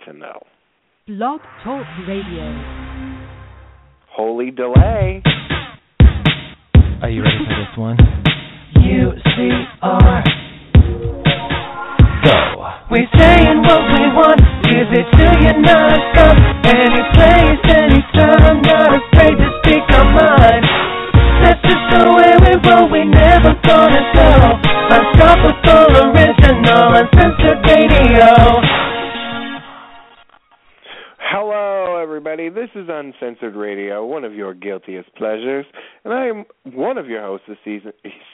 to know. Blog Talk Radio. Holy delay. Are you ready for this one? UCR. Go. We saying what we want, give it to you non-stop. Any place, anytime, not afraid to speak our mind. That's just the way we roll, we never gonna go. Unstoppable, original, uncensored radio. Hello, everybody. This is Uncensored Radio, one of your guiltiest pleasures, and I am one of your hosts this season,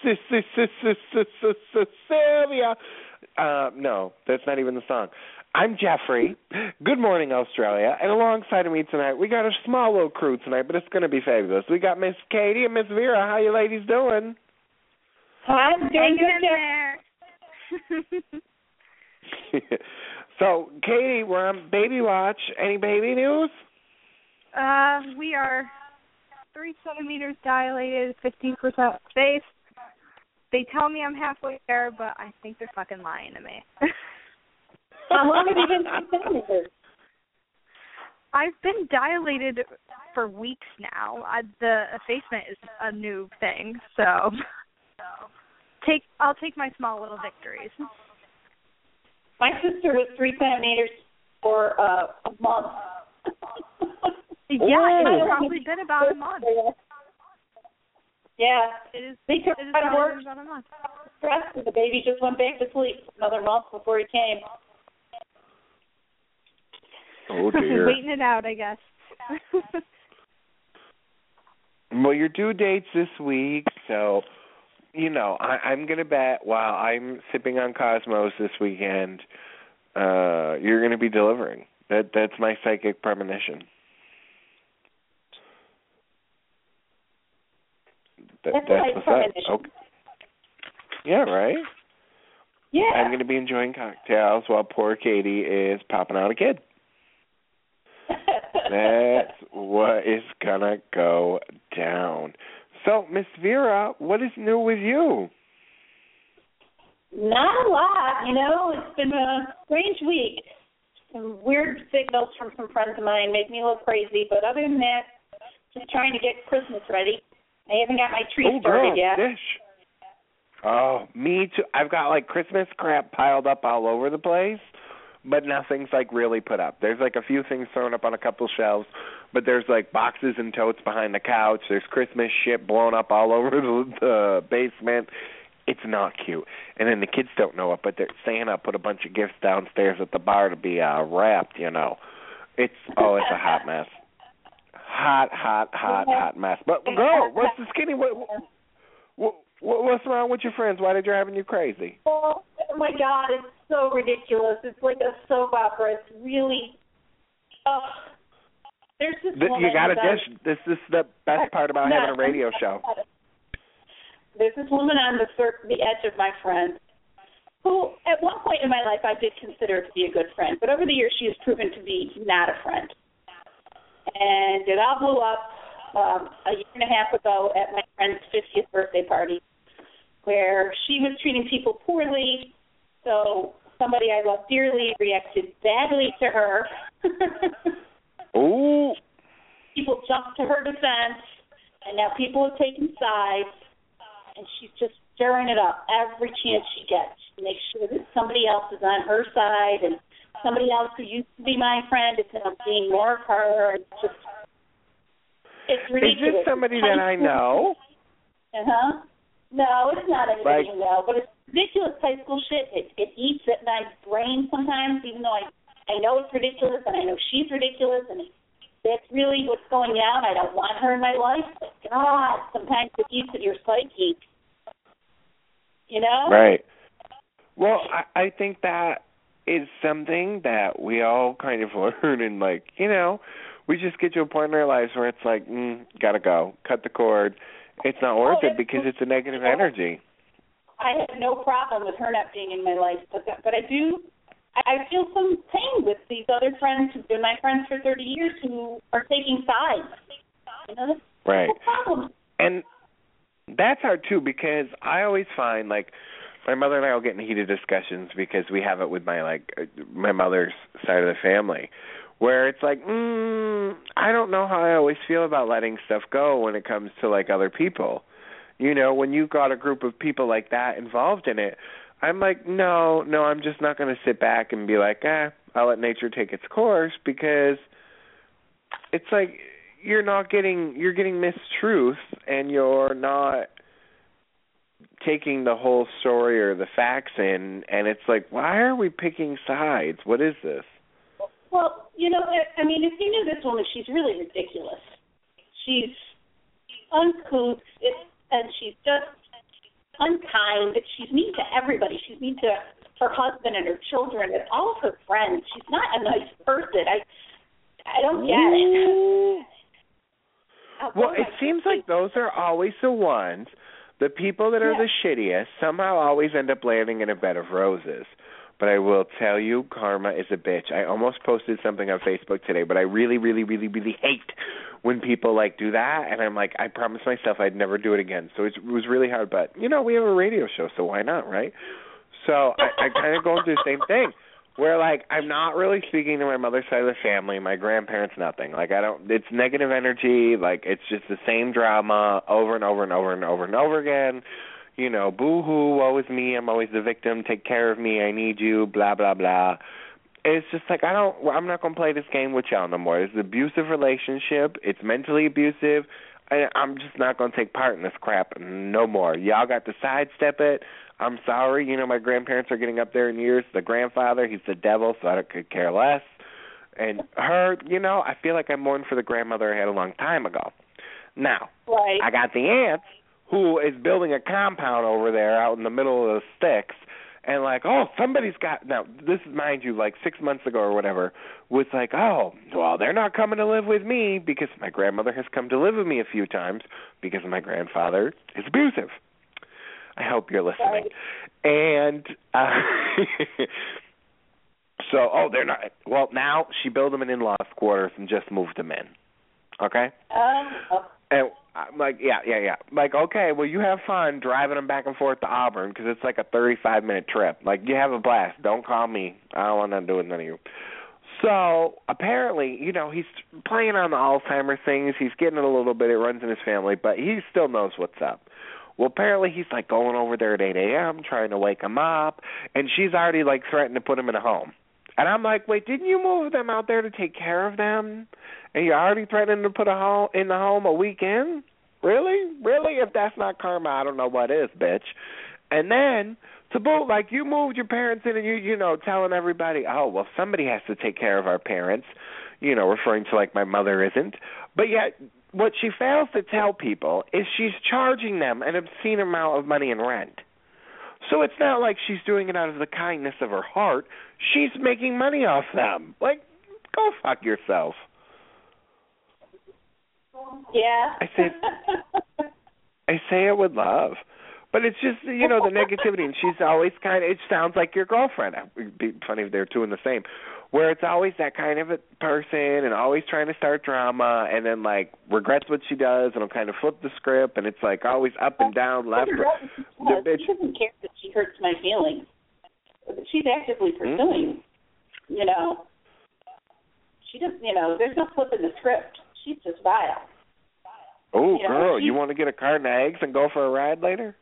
Sylvia. No, that's not even the song. I'm Jeffrey. Good morning, Australia. And alongside of me tonight, we got a small little crew tonight, but it's going to be fabulous. We got Miss Katie and Miss Vera. How you ladies doing? I'm doing good there. So, Katie, we're on Baby Watch. Any baby news? We are 3 centimeters dilated, 15% space. They tell me I'm halfway there, but I think they're fucking lying to me. How long have you been 3 centimeters? I've been dilated for weeks now. The effacement is a new thing, so I'll take my small little victories. My sister was 3 centimeters for a month. Yeah, it's probably been about a month. Yeah, they took out of work. About a month. Stressed, and the baby just went back to sleep another month before he came. Oh dear. Waiting it out, I guess. Well, your due date's this week, so I'm gonna bet while I'm sipping on Cosmos this weekend, you're gonna be delivering. That's my psychic premonition. That's my premonition. Okay. Yeah, right? Yeah. I'm going to be enjoying cocktails while poor Katie is popping out a kid. That's what is going to go down. So, Miss Vera, what is new with you? Not a lot. It's been a strange week. Some weird signals from some friends of mine make me a little crazy, but other than that, just trying to get Christmas ready. I haven't got my tree started yet. Dish. Oh, me too. I've got Christmas crap piled up all over the place, but nothing's really put up. There's a few things thrown up on a couple shelves, but there's boxes and totes behind the couch. There's Christmas shit blown up all over the basement. It's not cute. And then the kids don't know it, but Santa put a bunch of gifts downstairs at the bar to be wrapped. It's a hot mess. Hot mess. But girl, what's the skinny? What's wrong with your friends? Why did you driving you crazy? Oh my God, it's so ridiculous. It's like a soap opera. It's really. There's this woman. You got to dish. This is the best part about having a radio show. There's this woman on the edge of my friend, who at one point in my life I did consider to be a good friend, but over the years she has proven to be not a friend. And it all blew up a year and a half ago at my friend's 50th birthday party, where she was treating people poorly. So somebody I love dearly reacted badly to her. Oh! People jumped to her defense, and now people have taken sides, and she's just stirring it up every chance she gets. She makes sure that somebody else is on her side, and somebody else who used to be my friend is now being more of her. It's ridiculous. Is this somebody that I know? No, it's not anybody you know, but it's ridiculous high school shit. It eats at my brain sometimes, even though I know it's ridiculous, and I know she's ridiculous, and that's really what's going down. I don't want her in my life, but God, sometimes it eats at your psyche. Right. Well, I think that is something that we all kind of learn, and we just get to a point in our lives where it's gotta go, cut the cord. It's not worth it because it's a negative energy. I have no problem with her not being in my life, but I feel some pain with these other friends who've been my friends for 30 years who are taking sides. Right. No problem. And that's hard too, because I always find my mother and I will get in heated discussions because we have it with my mother's side of the family, where it's like, I don't know how I always feel about letting stuff go when it comes to like other people. You know, when you've got a group of people like that involved in it, I'm like, no, I'm just not going to sit back and be like, I'll let nature take its course, because it's like you're getting mistruth, and you're not taking the whole story or the facts in, and it's like, why are we picking sides? What is this? Well, you know, I mean, if you knew this woman, she's really ridiculous. She's uncouth, and she's just unkind. She's mean to everybody. She's mean to her husband and her children and all of her friends. She's not a nice person. I don't get it. Well, it seems like those are always the ones. The people that are the shittiest somehow always end up landing in a bed of roses. But I will tell you, karma is a bitch. I almost posted something on Facebook today, but I really, really, really, really hate when people like do that. And I'm like, I promised myself I'd never do it again. So it was really hard. But, you know, we have a radio show, so why not, right? So I kind of go through the same thing, where, like, I'm not really speaking to my mother's side of the family, my grandparents, nothing. Like, it's negative energy. Like, it's just the same drama over and over and over and over and over again. You know, boo-hoo, woe is me, I'm always the victim, take care of me, I need you, blah, blah, blah. It's just like, I'm not going to play this game with y'all no more. It's an abusive relationship. It's mentally abusive. I'm just not going to take part in this crap no more. Y'all got to sidestep it. I'm sorry. You know, my grandparents are getting up there in years. The grandfather, he's the devil, so I could care less. And her, you know, I feel like I mourned for the grandmother I had a long time ago. Now, I got the aunt who is building a compound over there out in the middle of the sticks, and like, oh, somebody's got, now, this is, mind you, like 6 months ago or whatever, was like, oh, well, they're not coming to live with me because my grandmother has come to live with me a few times because my grandfather is abusive. I hope you're listening. And so, they're not, well, now she built them in in-laws quarters and just moved them in. Okay? And I'm like, yeah. Like, okay, well, you have fun driving them back and forth to Auburn because it's like a 35-minute trip. Like, you have a blast. Don't call me. I don't want nothing to do with none of you. So, apparently, you know, he's playing on the Alzheimer's things. He's getting it a little bit. It runs in his family, but he still knows what's up. Well, apparently he's, like, going over there at 8 a.m., trying to wake him up, and she's already, like, threatened to put him in a home. And I'm like, wait, didn't you move them out there to take care of them? And you're already threatening to put in the home a weekend? Really? Really? If that's not karma, I don't know what is, bitch. And then, to boot, like, you moved your parents in and you know, telling everybody, oh, well, somebody has to take care of our parents, you know, referring to, like, my mother isn't. But yet, what she fails to tell people is she's charging them an obscene amount of money in rent. So it's not like she's doing it out of the kindness of her heart. She's making money off them. Like, go fuck yourself. Yeah. I say it with love. But it's just, you know, the negativity. And she's always kind of, it sounds like your girlfriend. It would be funny if they're two in the same. Where it's always that kind of a person and always trying to start drama and then, like, regrets what she does and will kind of flip the script. And it's, like, always up and down, left. She doesn't care that she hurts my feelings. She's actively pursuing, you know. She doesn't, you know, there's no flipping the script. She's just vile. Oh, you girl, you want to get a carton of eggs and go for a ride later?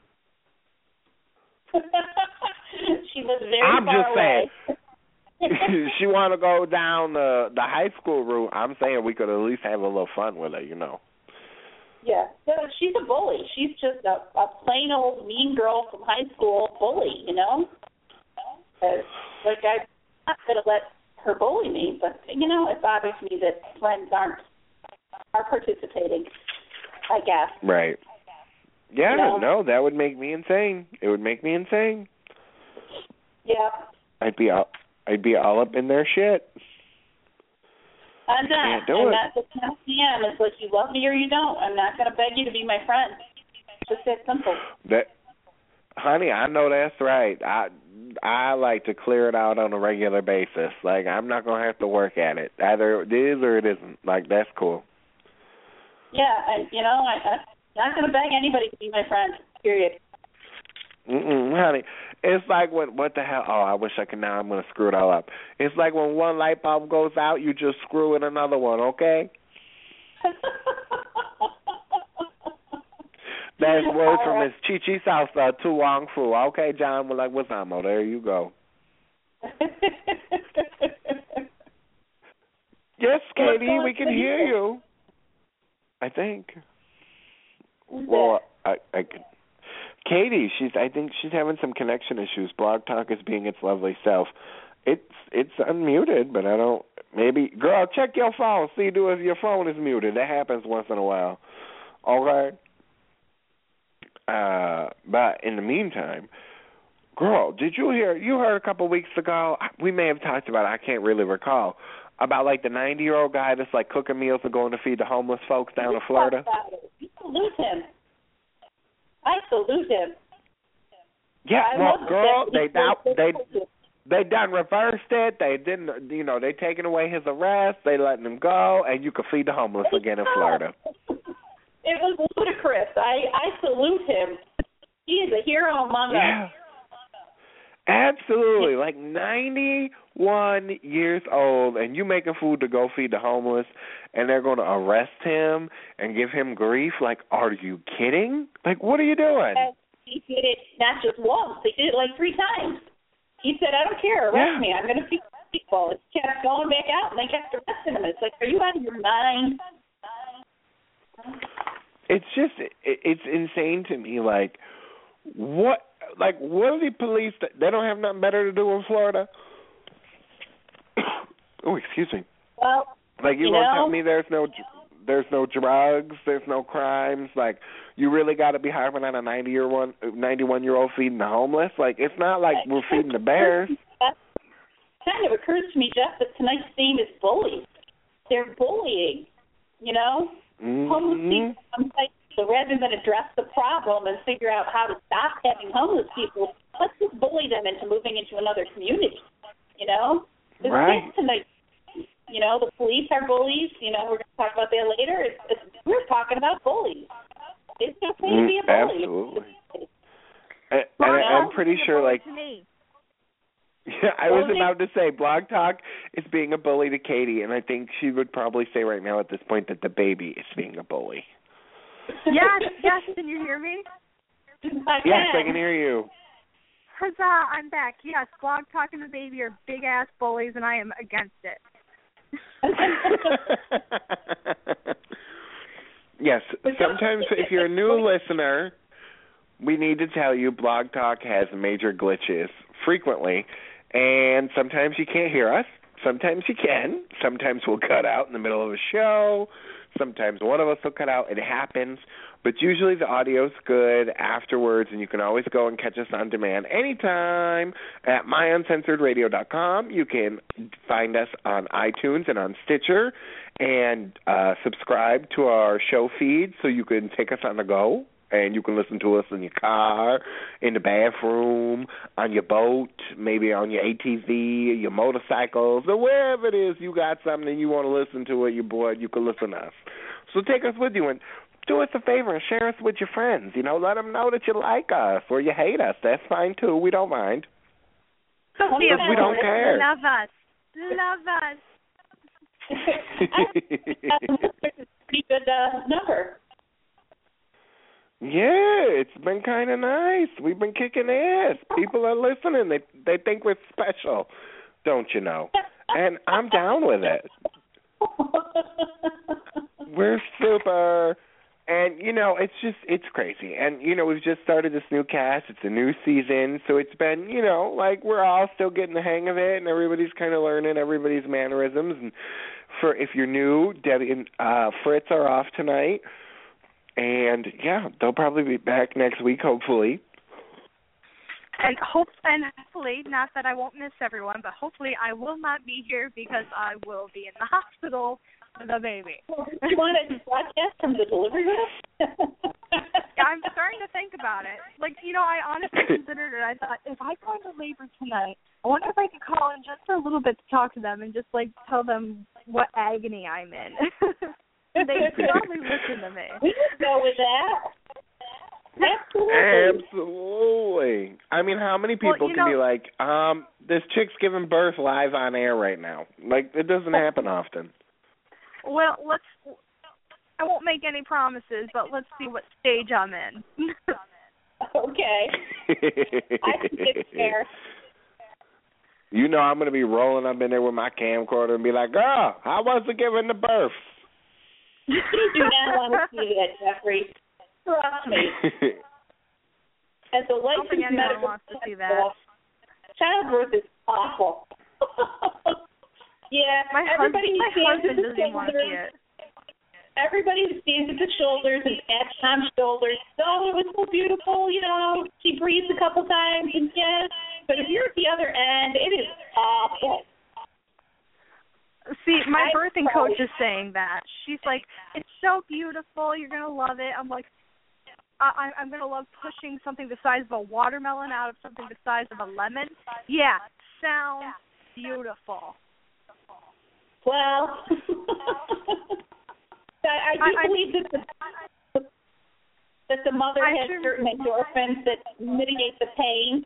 She lives very far away. Saying. She want to go down the high school route. I'm saying we could at least have a little fun with her, you know. Yeah, no, she's a bully. She's just a plain old mean girl from high school bully, you know. Like, I'm not going to let her bully me, but, you know, it bothers me that friends are participating, I guess. Right. Yeah, you know? No, that would make me insane. It would make me insane. Yeah. I'd be all up in their shit. I'm not. I'm not just how I am. It's like you love me or you don't. I'm not going to beg you to be my friend. Just that simple. Honey, I know that's right. I like to clear it out on a regular basis. Like, I'm not going to have to work at it. Either it is or it isn't. Like, that's cool. Yeah, you know, I'm not going to beg anybody to be my friend, period. Honey, it's like what the hell? Oh, I wish I could. Now I'm gonna screw it all up. It's like when one light bulb goes out, you just screw in another one. Okay. That's words from Miss Chi Chi Salsa to Wong Fu. Okay, John, we're like, what's Amo? There you go. Yes, Katie, we can hear you. I think. Well, I Katie, I think she's having some connection issues. Blog Talk is being its lovely self. It's unmuted, but I don't. Maybe, girl, check your phone. See, if your phone is muted. That happens once in a while. Okay. But in the meantime, girl, did you hear? You heard a couple weeks ago. We may have talked about it. I can't really recall. About like the 90-year-old guy that's like cooking meals and going to feed the homeless folks down in Florida. You salute him. I salute him. Yeah, well, girl, they done reversed it. They didn't, they taken away his arrest. They letting him go, and you can feed the homeless again in Florida. It was ludicrous. I salute him. He is a hero among us. Absolutely. Like 91 years old, and you making food to go feed the homeless, and they're going to arrest him and give him grief? Like, are you kidding? Like, what are you doing? And he did it not just once. They did it like 3 times. He said, I don't care. Arrest me. I'm going to feed people. It kept going back out, and they kept arresting him. It's like, are you out of your mind? It's just, it's insane to me. Like, what are the police? They don't have nothing better to do in Florida? Oh, excuse me. Well, like you gonna tell me there's no drugs, there's no crimes? Like, you really got to be harping on a 91-year-old feeding the homeless? Like, it's not like we're feeding the bears. That kind of occurs to me, Jeff, that tonight's theme is bullies. They're bullying, Homeless people, so rather than address the problem and figure out how to stop having homeless people, let's just bully them into moving into another community, Right. Tonight, the police are bullies. We're going to talk about that later. We're talking about bullies. It's okay to be a bully. Absolutely. And I'm pretty sure, like, I was about to say, Blog Talk is being a bully to Katie, and I think she would probably say right now at this point that the baby is being a bully. Yes, can you hear me? Yes, I can hear you. Huzzah, I'm back. Yes, Blog Talk and the baby are big-ass bullies, and I am against it. Yes, sometimes if you're a new listener, we need to tell you Blog Talk has major glitches frequently, and sometimes you can't hear us. Sometimes you can. Sometimes we'll cut out in the middle of a show. Sometimes one of us will cut out. It happens. But usually the audio's good afterwards, and you can always go and catch us on demand anytime at myuncensoredradio.com. You can find us on iTunes and on Stitcher and subscribe to our show feed so you can take us on the go. And you can listen to us in your car, in the bathroom, on your boat, maybe on your ATV, your motorcycles, or wherever it is you got something and you want to listen to it, you're bored, you can listen to us. So take us with you and do us a favor and share us with your friends. Let them know that you like us or you hate us. That's fine, too. We don't mind. We don't care. Love us. Love us. It's a pretty good number. Yeah, it's been kind of nice. We've been kicking ass. People are listening. They think we're special, don't you know? And I'm down with it. We're super. And, it's crazy. And, we've just started this new cast. It's a new season. So it's been, we're all still getting the hang of it. And everybody's kind of learning everybody's mannerisms. And if you're new, Debbie and Fritz are off tonight. And, they'll probably be back next week, hopefully. And hopefully, not that I won't miss everyone, but hopefully I will not be here because I will be in the hospital with a baby. Do you want to broadcast from the delivery room? I'm starting to think about it. I honestly considered it. I thought, if I go into labor tonight, I wonder if I could call in just for a little bit to talk to them and just, tell them what agony I'm in. They probably listen to me. We could go with that. Absolutely. I mean, how many people can be like, this chick's giving birth live on air right now? Like, it doesn't happen often. Well, I won't make any promises, but let's see what stage I'm in. Okay. I think it's fair. You know I'm going to be rolling up in there with my camcorder and be like, girl, how was it giving the birth? You do not want to see that, Jeffrey. Trust me. As a licensed medical wants to see that. Childbirth is awful. Yeah, my husband doesn't even want to see it. Everybody stands at the shoulders and at Tom's shoulders. Oh, it was so beautiful, you know. She breathes a couple times, and yes. But if you're at the other end, it is awful. See, my birthing coach is saying that. She's like, it's so beautiful. You're going to love it. I'm like, I'm going to love pushing something the size of a watermelon out of something the size of a lemon. Yeah, sounds beautiful. Well, I do believe that the mother has certain endorphins that mitigate the pain.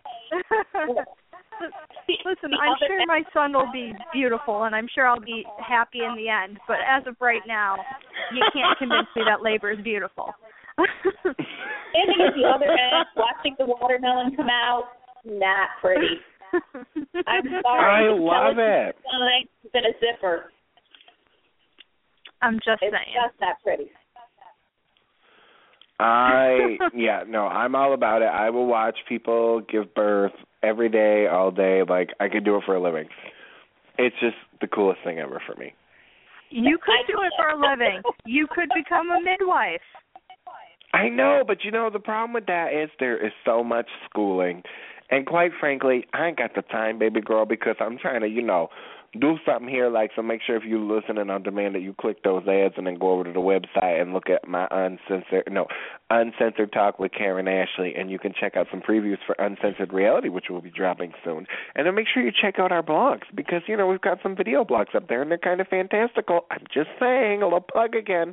Listen, I'm sure my son will be beautiful, and I'm sure I'll be happy in the end. But as of right now, you can't convince me that labor is beautiful. Standing at the other end, watching the watermelon come out, not pretty. I'm sorry. I love it. It's been a zipper. I'm just saying. It's just not pretty. I'm all about it. I will watch people give birth every day, all day. Like, I could do it for a living. It's just the coolest thing ever for me. You could do it for a living. You could become a midwife. I know, but the problem with that is there is so much schooling. And quite frankly, I ain't got the time, baby girl, because I'm trying to, do something here. Like, so make sure if you listen and on demand that you click those ads and then go over to the website and look at my Uncensored Talk with Karen Ashley, and you can check out some previews for Uncensored Reality, which will be dropping soon. And then make sure you check out our blogs because, we've got some video blogs up there, and they're kind of fantastical. I'm just saying, a little plug again.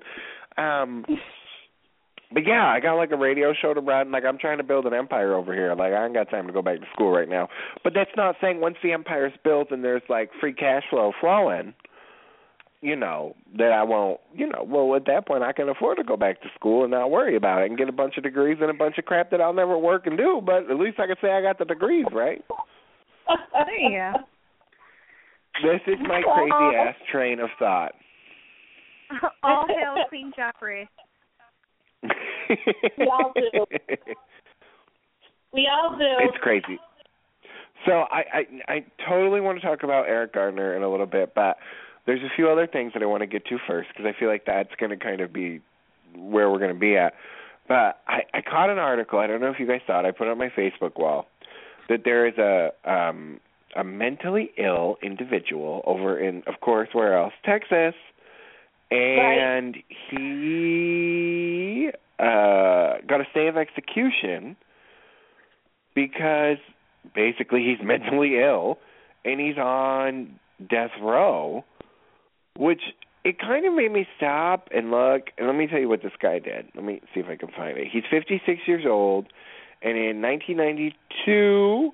But yeah, I got like a radio show to run. Like, I'm trying to build an empire over here. Like, I ain't got time to go back to school right now. But that's not saying once the empire's built and there's like free cash flow flowing, that I won't, well, at that point I can afford to go back to school and not worry about it and get a bunch of degrees and a bunch of crap that I'll never work and do. But at least I can say I got the degrees, right? There you go. This is my crazy ass train of thought. All hail Queen Jeffrey. We all do. It's crazy. So I totally want to talk about Eric Gardner in a little bit, but there's a few other things that I want to get to first because I feel like that's going to kind of be where we're going to be at. But I caught an article. I don't know if you guys saw it. I put it on my Facebook wall that there is a mentally ill individual over in, of course, where else? Texas. And he got a stay of execution because basically he's mentally ill and he's on death row, which it kind of made me stop and look. And let me tell you what this guy did. Let me see if I can find it. He's 56 years old, and in 1992,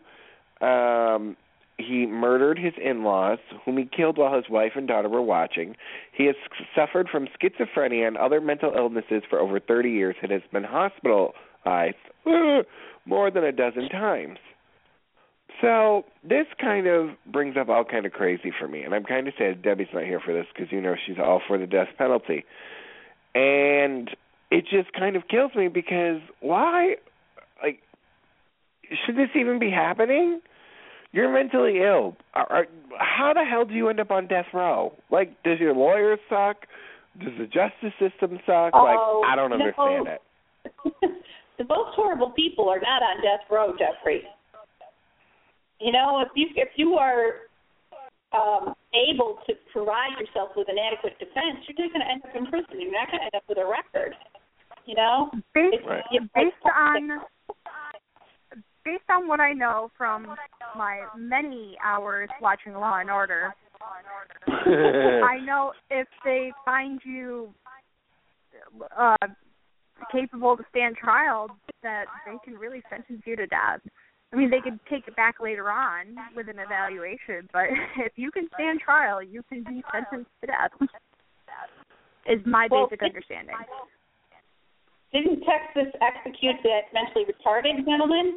he murdered his in-laws, whom he killed while his wife and daughter were watching. He has suffered from schizophrenia and other mental illnesses for over 30 years and has been hospitalized more than a dozen times. So this kind of brings up all kind of crazy for me. And I'm kind of sad Debbie's not here for this because, she's all for the death penalty. And it just kind of kills me because why? Like, should this even be happening? You're mentally ill. How the hell do you end up on death row? Like, does your lawyer suck? Does the justice system suck? I don't understand it. The most horrible people are not on death row, Jeffrey. If you are able to provide yourself with an adequate defense, you're just going to end up in prison. You're not going to end up with a record. Based on what I know from my many hours watching Law and Order, I know if they find you capable to stand trial, that they can really sentence you to death. I mean, they could take it back later on with an evaluation, but if you can stand trial, you can be sentenced to death, is my basic understanding. Didn't Texas execute that mentally retarded gentleman?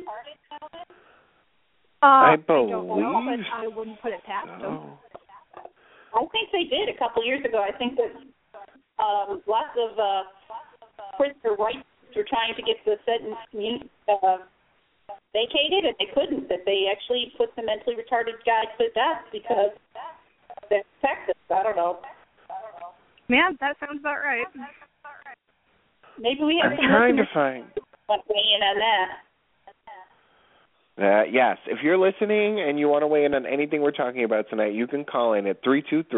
I don't believe know, but I wouldn't put it past them. I think they did a couple years ago. I think that lots of prisoner rights were trying to get the sentence vacated, and they couldn't. That they actually put the mentally retarded guy to death because that's Texas. I don't know. Yeah, that sounds about right. Maybe we have I'm trying to find. Weigh in on that. Yes, if you're listening and you want to weigh in on anything we're talking about tonight, you can call in at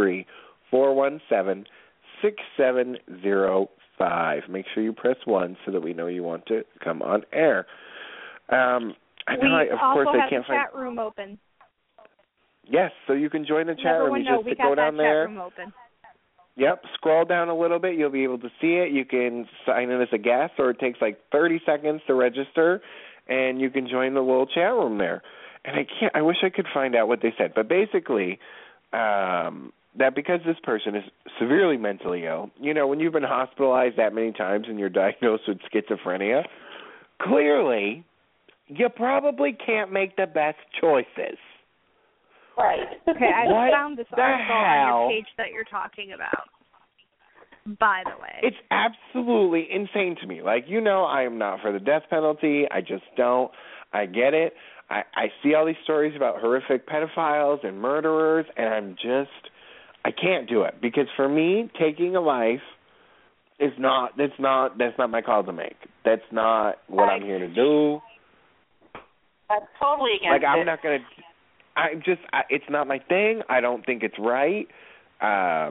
323-417-6705. Make sure you press 1 so that we know you want to come on air. Of course, I can't find. Chat room open. Yes, so you can join the chat room. You just go down there. Chat room open. Yep, scroll down a little bit. You'll be able to see it. You can sign in as a guest, or it takes like 30 seconds to register, and you can join the little chat room there. And I wish I could find out what they said. But basically, that because this person is severely mentally ill, when you've been hospitalized that many times and you're diagnosed with schizophrenia, clearly you probably can't make the best choices. Right. Okay, I found this article on your page that you're talking about, by the way. It's absolutely insane to me. Like, I am not for the death penalty. I just don't. I get it. I see all these stories about horrific pedophiles and murderers, and I can't do it. Because for me, taking a life that's not my call to make. That's not what I'm here to do. I'm totally against it. I'm not going to... it's not my thing. I don't think it's right. I've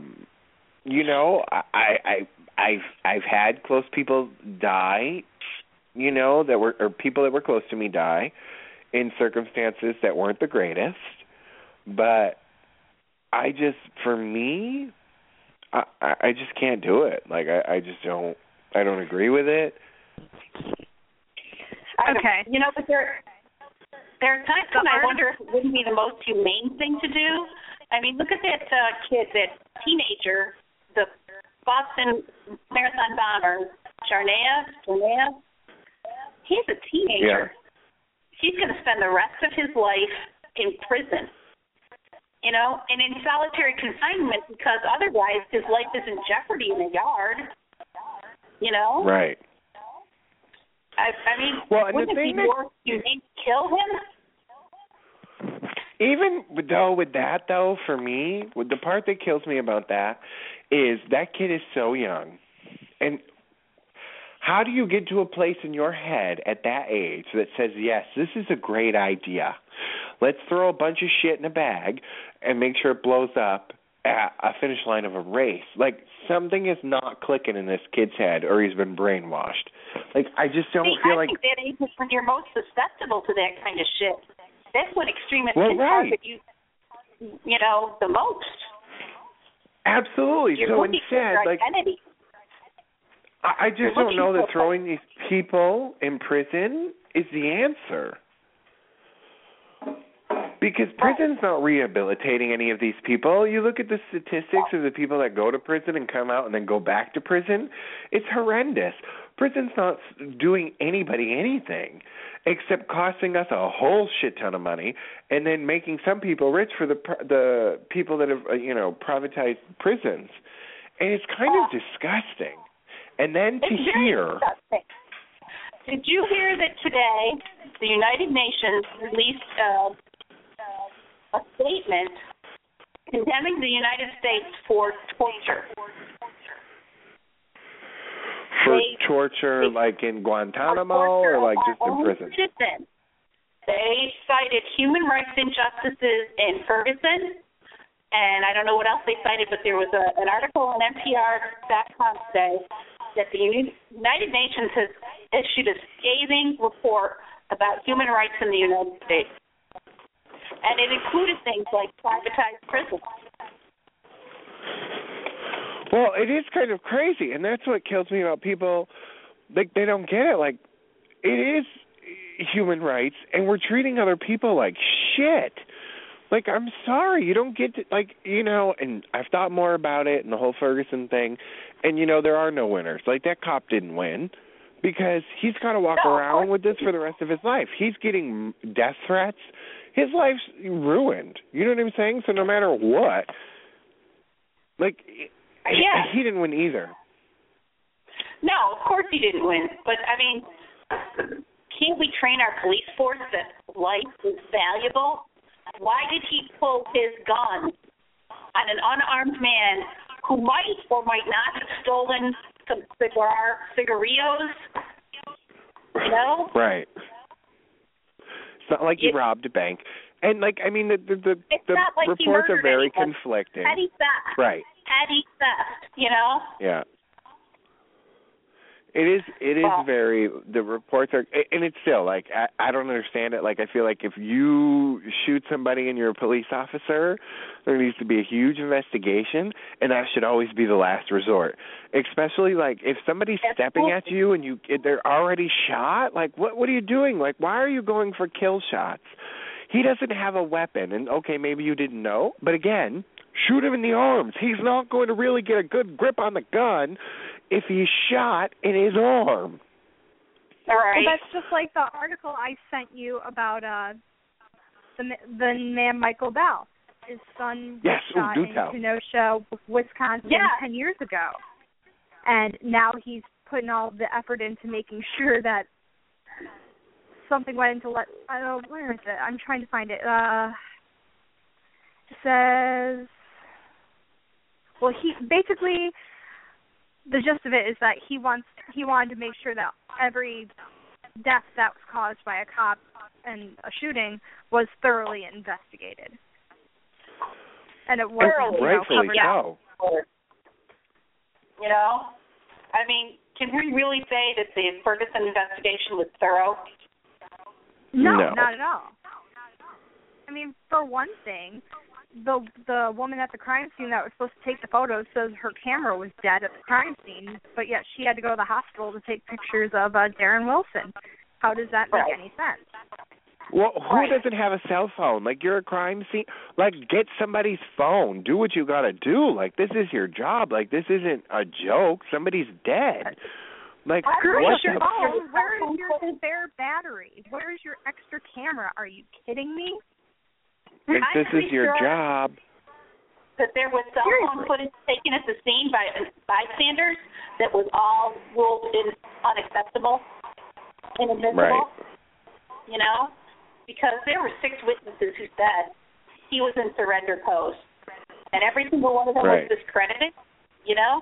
had close people die, or people that were close to me die in circumstances that weren't the greatest. But I just can't do it. Like, I just don't. I don't agree with it. Okay. But there are times when I wonder if it wouldn't be the most humane thing to do. I mean, look at that kid, that teenager, the Boston Marathon bomber, Charnea. He's a teenager. Yeah. He's going to spend the rest of his life in prison, and in solitary confinement, because otherwise his life is in jeopardy in the yard, Right. I mean, wouldn't it be more humane to kill him? Even with that, for me, the part that kills me about that is that kid is so young. And how do you get to a place in your head at that age that says, yes, this is a great idea. Let's throw a bunch of shit in a bag and make sure it blows up at a finish line of a race. Like, something is not clicking in this kid's head, or he's been brainwashed. Like, I just don't feel like... I think that age is when you're most susceptible to that kind of shit. That's when extremists can target you, the most. Absolutely. You're so looking for your identity. I just don't know that throwing these people in prison is the answer. Because prison's not rehabilitating any of these people. You look at the statistics of the people that go to prison and come out and then go back to prison. It's horrendous. Prison's not doing anybody anything except costing us a whole shit ton of money and then making some people rich for the people that have, privatized prisons. And it's kind of disgusting. And then to hear... Did you hear that today the United Nations released a statement condemning the United States for torture? For torture, like in Guantanamo, or like just in prison? They cited human rights injustices in Ferguson, and I don't know what else they cited, but there was an article on NPR.com today that the United Nations has issued a scathing report about human rights in the United States. And it included things like privatized prisons. Well, it is kind of crazy, and that's what kills me about people Like, they don't get it. Like, it is human rights, and we're treating other people like shit. Like, I'm sorry, you don't get to, like, you know, and I've thought more about it and the whole Ferguson thing, and, you know, there are no winners. Like, that cop didn't win because he's got to walk around with this for the rest of his life. He's getting death threats. His life's ruined. You know what I'm saying? So no matter what, like, he didn't win either. No, of course he didn't win. But, I mean, can't we train our police force that life is valuable? Why did he pull his gun on an unarmed man who might or might not have stolen some cigarillos? You know? Right. It's not like he robbed a bank. And, like, I mean, the like reports are very conflicting. Petty theft. Right. Petty theft, you know? Yeah. It is very, the reports are, and it's still, like, I don't understand it. Like, I feel like if you shoot somebody and you're a police officer, there needs to be a huge investigation, and that should always be the last resort. Especially, like, if somebody's stepping at you and they're already shot, like, what are you doing? Like, why are you going for kill shots? He doesn't have a weapon, and okay, maybe you didn't know, but again, shoot him in the arms. He's not going to really get a good grip on the gun if he's shot in his arm. All right. Well, that's just like the article I sent you about the man Michael Bell. His son was shot in Kenosha, Wisconsin 10 years ago. And now he's putting all the effort into making sure that something went into where is it? I'm trying to find it. It says, well, he basically, the gist of it is that he wanted to make sure that every death that was caused by a cop and a shooting was thoroughly investigated, and it wasn't rightfully so. You know, I mean, can we really say that the Ferguson investigation was thorough? No, not at all. I mean, for one thing, the woman at the crime scene that was supposed to take the photos says her camera was dead at the crime scene, but yet she had to go to the hospital to take pictures of Darren Wilson. How does that make any sense? Well, who doesn't have a cell phone? Like, you're a crime scene. Like, get somebody's phone. Do what you got to do. Like, this is your job. Like, this isn't a joke. Somebody's dead. Like, what's your phone? Where is your spare battery? Where is your extra camera? Are you kidding me? Like, this is your job. That there was cell phone footage taken at the scene by bystanders that was all ruled unacceptable, inadmissible. Right. You know, because there were 6 witnesses who said he was in surrender pose, and every single one of them was discredited. You know.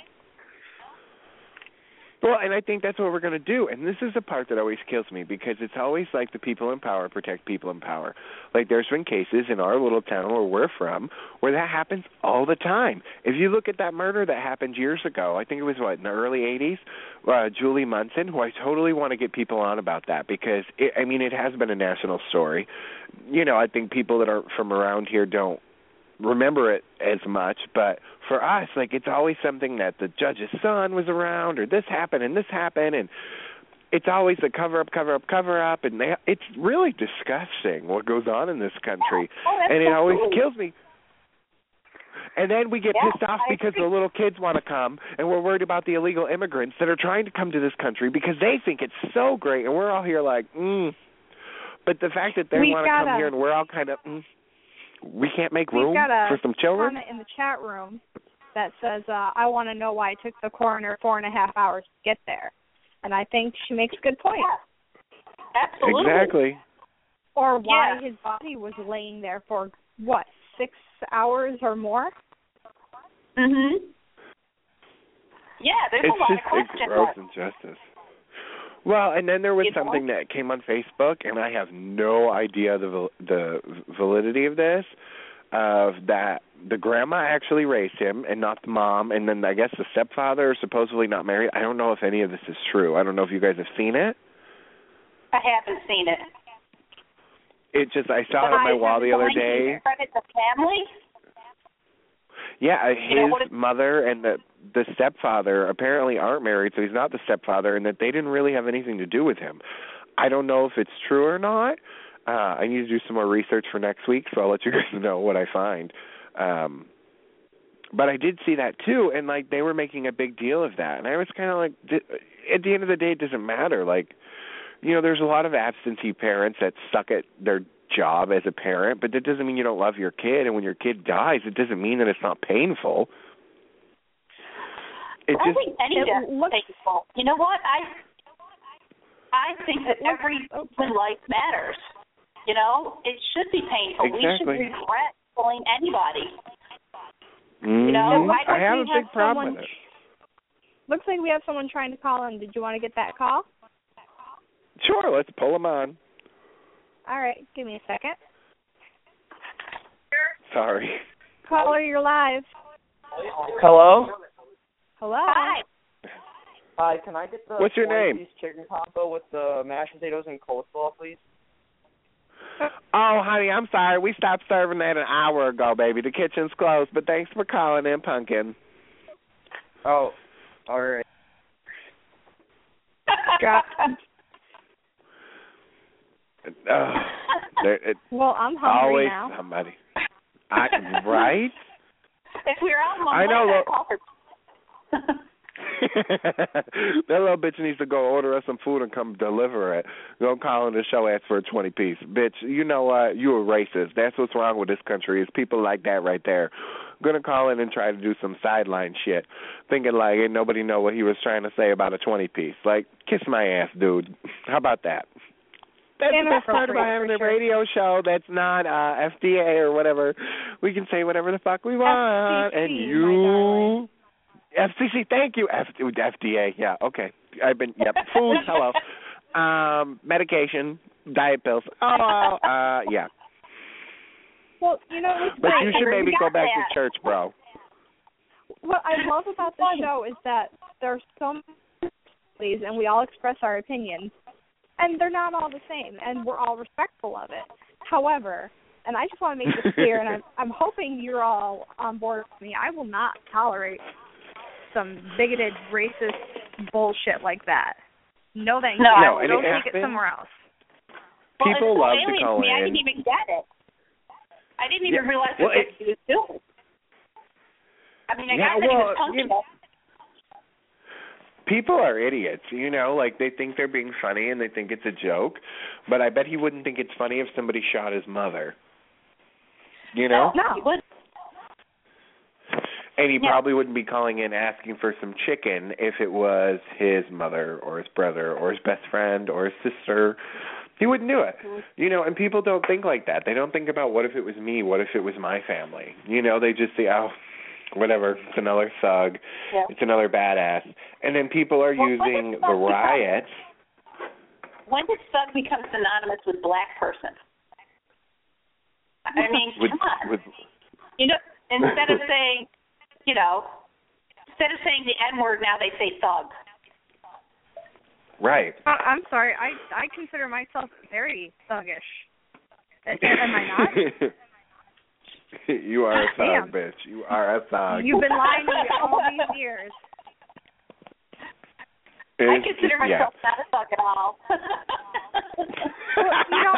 Well, and I think that's what we're going to do. And this is the part that always kills me, because it's always like the people in power protect people in power. Like, there's been cases in our little town where we're from where that happens all the time. If you look at that murder that happened years ago, I think it was, in the early 80s, Julie Munson, who I totally want to get people on about that, because, it has been a national story. You know, I think people that are from around here don't remember it as much, but for us, like, it's always something that the judge's son was around, or this happened, and it's always a cover up, and it's really disgusting what goes on in this country, and it always kills me. And then we get pissed off because the little kids want to come, and we're worried about the illegal immigrants that are trying to come to this country because they think it's so great, and we're all here like, But the fact that they want to come here and we're all kind of, we can't make room for some children? We've got a comment in the chat room that says, I want to know why it took the coroner 4.5 hours to get there. And I think she makes a good point. Yeah. Absolutely. Exactly. Or why his body was laying there for, 6 hours or more? Mm-hmm. Yeah, there's a lot of questions. It's gross injustice. Well, and then there was something that came on Facebook, and I have no idea the validity of this, that the grandma actually raised him and not the mom, and then I guess the stepfather is supposedly not married. I don't know if any of this is true. I don't know if you guys have seen it. I haven't seen it. I saw it on my wall the other day. Credit the family? Yeah, his mother and the stepfather apparently aren't married, so he's not the stepfather, and that they didn't really have anything to do with him. I don't know if it's true or not. I need to do some more research for next week, so I'll let you guys know what I find. But I did see that too, and like they were making a big deal of that, and I was kind of like, at the end of the day, it doesn't matter. Like, you know, there's a lot of absentee parents that suck at their job as a parent, but that doesn't mean you don't love your kid. And when your kid dies, it doesn't mean that it's not painful. I think any death is painful. You know what? I think that every human life matters. You know, it should be painful. Exactly. We should regret killing anybody. Mm-hmm. You know, I have a big problem with it. Looks like we have someone trying to call in. Did you want to get that call? Sure, let's pull them on. All right, give me a second. Sorry. Caller, you're live. Hello? Hello? Hi. Hi, can I get the What's your name? 20-piece chicken combo with the mashed potatoes and coleslaw, please? Oh, honey, I'm sorry. We stopped serving that an hour ago, baby. The kitchen's closed, but thanks for calling in, Pumpkin. Oh, all right. Well, I'm hungry always now. Somebody. Right? If we were out in I know. I'd call her. That little bitch needs to go order us some food and come deliver it. Don't call in the show, ask for a 20-piece. Bitch, you know what? You a racist. That's what's wrong with this country is people like that right there. Going to call in and try to do some sideline shit, thinking like ain't nobody know what he was trying to say about a 20-piece. Like, kiss my ass, dude. How about that? That's the best part about having a radio show that's not FDA or whatever. We can say whatever the fuck we want. FCC, and you... FCC, thank you. FDA, yeah, okay. Food, hello. Medication, diet pills. Yeah. Well, you know, but you should maybe go back to church, bro. What I love about the show is that there's so many ways, and we all express our opinions, and they're not all the same, and we're all respectful of it. However, and I just want to make this clear, and I'm hoping you're all on board with me, I will not tolerate some bigoted, racist bullshit like that. No, thank you. No, go take it somewhere else. People love to call in. I didn't even get it. I didn't even realize what he was doing. I mean, I got that he was punctual. People are idiots, you know, like they think they're being funny and they think it's a joke, but I bet he wouldn't think it's funny if somebody shot his mother. You know? No, he wouldn't. And he probably wouldn't be calling in asking for some chicken if it was his mother or his brother or his best friend or his sister. He wouldn't do it. You know, and people don't think like that. They don't think about what if it was me, what if it was my family. You know, they just say, oh, whatever, it's another thug, it's another badass. And then people are using the riots. When did thug become synonymous with black person? I mean, come on. You know, instead of saying, you know, instead of saying the N-word, now they say thug. Right. I'm sorry. I consider myself very thuggish. Am I not? You are a thug, bitch. You are a thug. You've been lying to me all these years. I consider myself not a thug at all. Well, you know,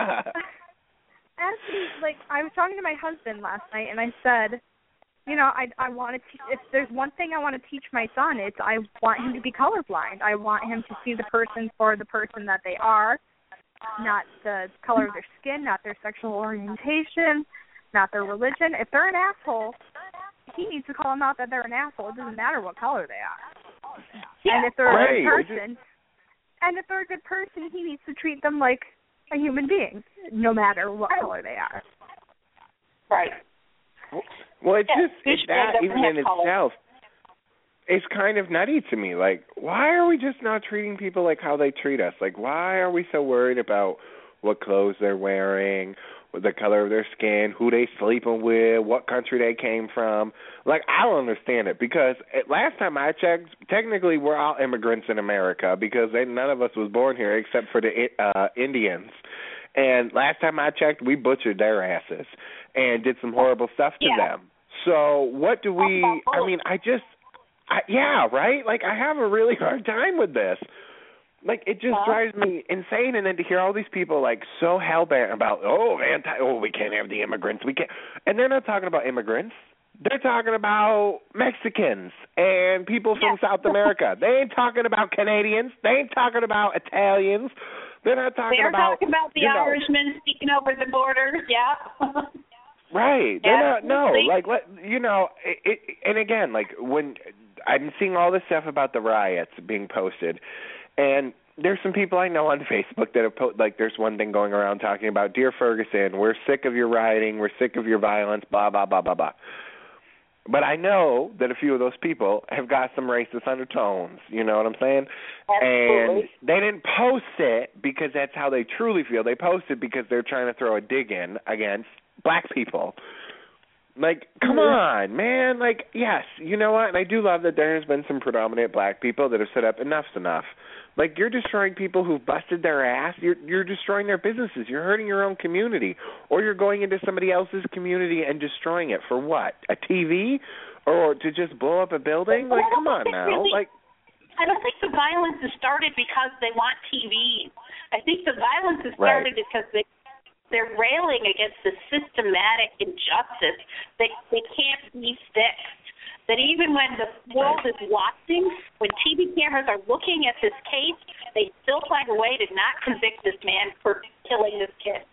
I was talking to my husband last night, and I said, you know, I want to teach, if there's one thing I want to teach my son, it's I want him to be colorblind. I want him to see the person for the person that they are, not the color of their skin, not their sexual orientation, not their religion. If they're an asshole, he needs to call them out that they're an asshole. It doesn't matter what color they are. And if they're a good person, he needs to treat them like a human being, no matter what color they are. Right. Well, it's that even in itself, it's kind of nutty to me. Like, why are we just not treating people like how they treat us? Like, why are we so worried about what clothes they're wearing, the color of their skin, who they sleeping with, what country they came from? Like, I don't understand it because last time I checked, technically we're all immigrants in America because none of us was born here except for the Indians. And last time I checked, we butchered their asses and did some horrible stuff to them. So what do we, I mean, yeah, right? Like, I have a really hard time with this. Like, it just drives me insane. And then to hear all these people, like, so hell-bent about, we can't have the immigrants. We can't. And they're not talking about immigrants. They're talking about Mexicans and people from South America. They ain't talking about Canadians. They ain't talking about Italians. They're not talking about... They're talking about the Irishmen sneaking over the border. Yeah. Right. They're not, no, like, and again, like, when I'm seeing all this stuff about the riots being posted, and there's some people I know on Facebook that have there's one thing going around talking about, Dear Ferguson, we're sick of your rioting, we're sick of your violence, blah, blah, blah, blah, blah. But I know that a few of those people have got some racist undertones, you know what I'm saying? Absolutely. And they didn't post it because that's how they truly feel. They post it because they're trying to throw a dig in against black people. Like, come on, man. Like, yes, you know what? And I do love that there has been some predominant black people that have said up, enough's enough. Like, you're destroying people who've busted their ass. You're destroying their businesses. You're hurting your own community. Or you're going into somebody else's community and destroying it. For what? A TV? Or to just blow up a building? Like, come on now. Like, I don't think the violence has started because they want TV. I think the violence has started because they're railing against the systematic injustice that they can't be fixed. That even when the world is watching, when TV cameras are looking at this case, they still find a way to not convict this man for killing this kid.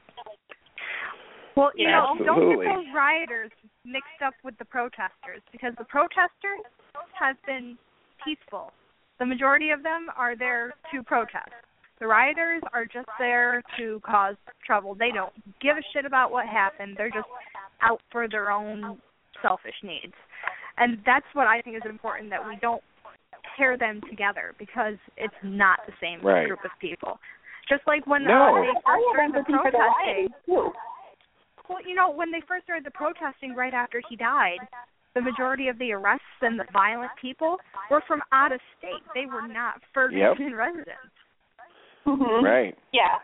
Well, you know, don't get those rioters mixed up with the protesters, because the protesters have been peaceful. The majority of them are there to protest. The rioters are just there to cause trouble. They don't give a shit about what happened. They're just out for their own selfish needs. And that's what I think is important, that we don't pair them together, because it's not the same group of people. Just like when they first started the protesting. Well, you know, when they first started the protesting right after he died, the majority of the arrests and the violent people were from out of state. They were not Ferguson residents. Mm-hmm. Right. Yeah.